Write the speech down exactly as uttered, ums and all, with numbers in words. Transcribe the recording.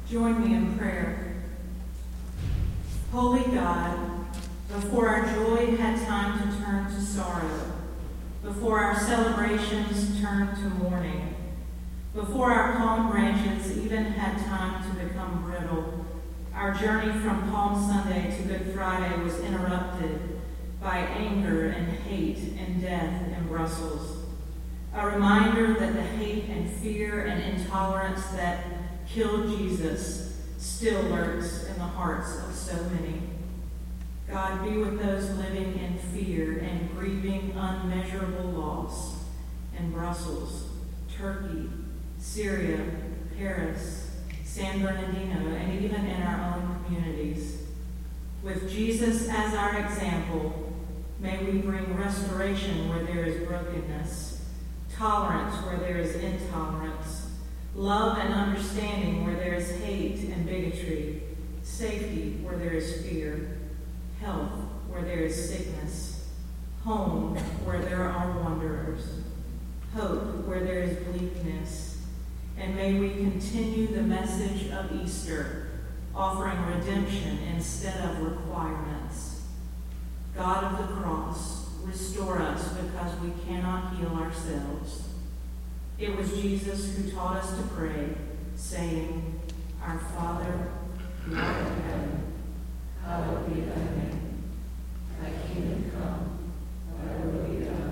Join me in prayer. Holy God, before our joy had time to turn to sorrow, before our celebrations turned to mourning, before our palm branches even had time to become brittle, our journey from Palm Sunday to Good Friday was interrupted by anger and hate and death in Brussels. A reminder that the hate and fear and intolerance that killed Jesus still lurks in the hearts of so many. God, be with those living in fear and grieving unmeasurable loss in Brussels, Turkey, Syria, Paris, San Bernardino, and even in our own communities. With Jesus as our example, may we bring restoration where there is brokenness, tolerance where there is intolerance, love and understanding where there is hate and bigotry, safety where there is fear, health where there is sickness, home where there are wanderers, hope where there is bleakness. And may we continue the message of Easter, offering redemption instead of requirements. God of the cross, restore us because we cannot heal ourselves. It was Jesus who taught us to pray, saying, Our Father, who art in heaven, hallowed be thy name. Thy kingdom come, thy will be done